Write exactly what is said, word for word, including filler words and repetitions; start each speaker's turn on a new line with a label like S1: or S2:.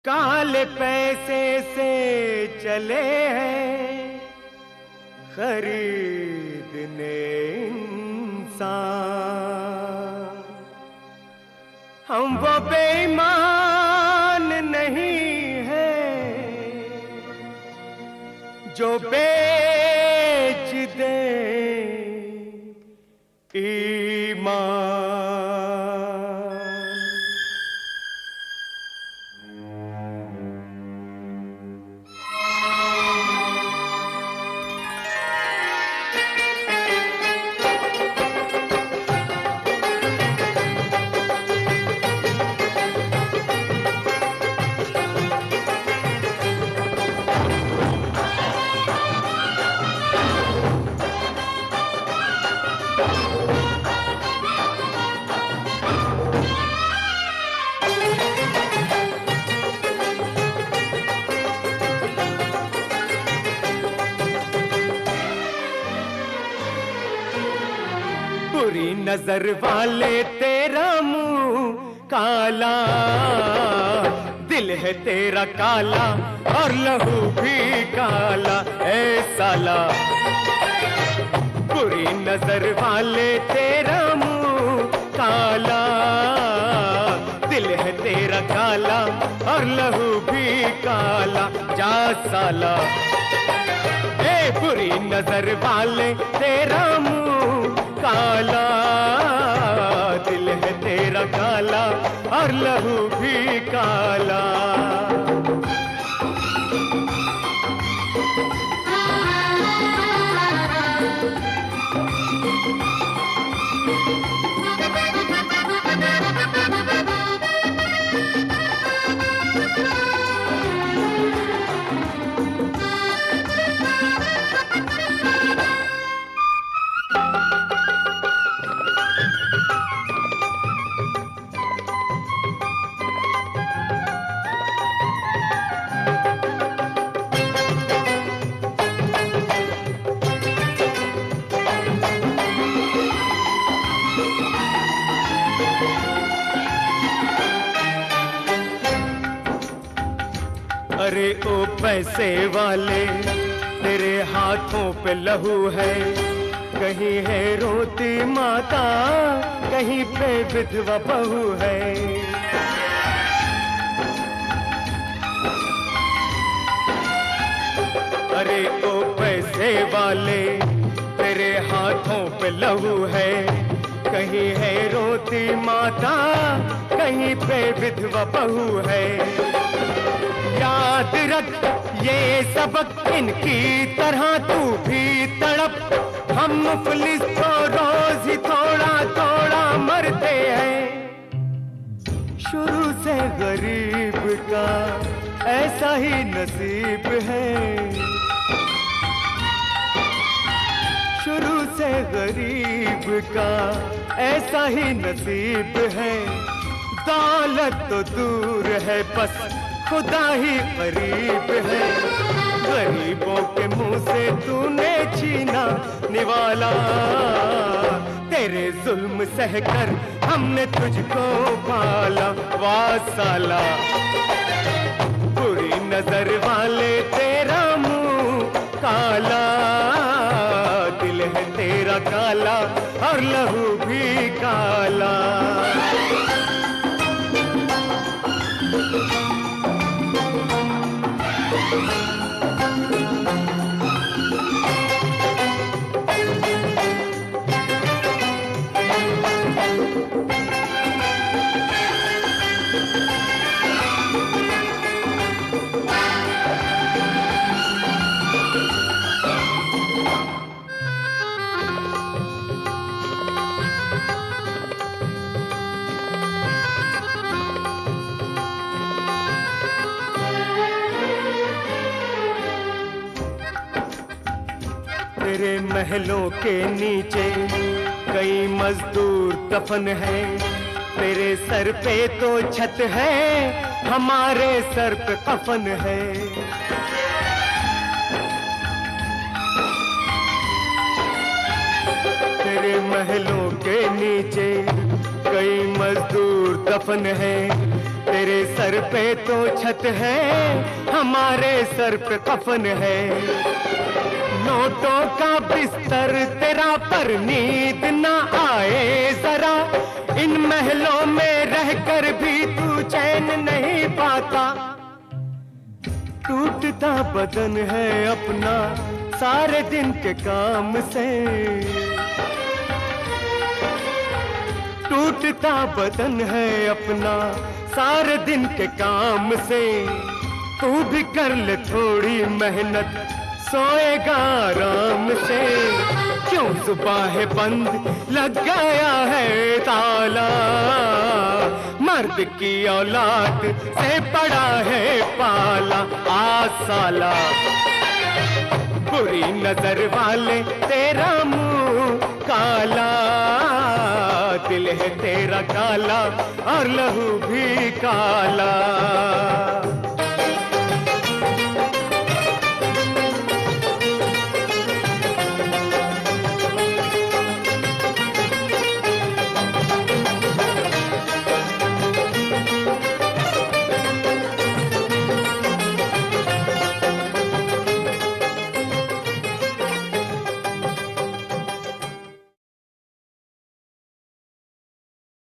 S1: काले पैसे से चले हैं खरीदने इंसान। हम वो बेईमान नहीं हैं जो बेच दे ईमान। बुरी नजर वाले तेरा मुंह काला, दिल है तेरा काला और लहू भी काला ऐ साला। बुरी नजर वाले तेरा मुंह काला, दिल है तेरा काला और लहू भी काला जा साला। ए बुरी नजर वाले तेरा मुंह काला, दिल है तेरा काला और लहू भी काला। अरे ओ पैसे वाले तेरे हाथों पे लहू है, कहीं है रोती माता कहीं पे विधवा बहू है। अरे ओ पैसे वाले तेरे हाथों पे लहू है, कहीं है रोती माता कहीं पे विधवा बहू है। याद रख ये सबक, इनकी तरह तू भी तड़प। हम मुफलिस तो रोज ही थोड़ा थोड़ा मरते हैं। शुरू से गरीब का ऐसा ही नसीब है, शुरू से गरीब का ऐसा ही नसीब है। दौलत तो दूर है बस खुदा ही करीब है। गरीबों के मुंह से तूने छीना निवाला, तेरे जुल्म सहकर हमने तुझको पाला वाह साला। बुरी नजर वाले तेरा मुंह काला, दिल है तेरा काला और लहू भी काला। तेरे महलों के नीचे कई मजदूर दफन है, तेरे सर पे तो छत है हमारे सर पे कफन है। तेरे महलों के नीचे कई मजदूर दफन है, तेरे सर पे तो छत है, हमारे सर पे कफन है। नोटों का बिस्तर तेरा, पर नींद ना आए जरा। इन महलों में रहकर भी तू चैन नहीं पाता। टूटता बदन है अपना सारे दिन के काम से, टूटता बदन है अपना सारे दिन के काम से। तू भी कर ले थोड़ी मेहनत, सोएगा आराम से। क्यों सुबह है बंद लग गया है ताला, मर्द की औलाद से पड़ा है पाला। आ साला बुरी नजर वाले तेरा मुंह काला, दिल है तेरा काला और लहू भी काला।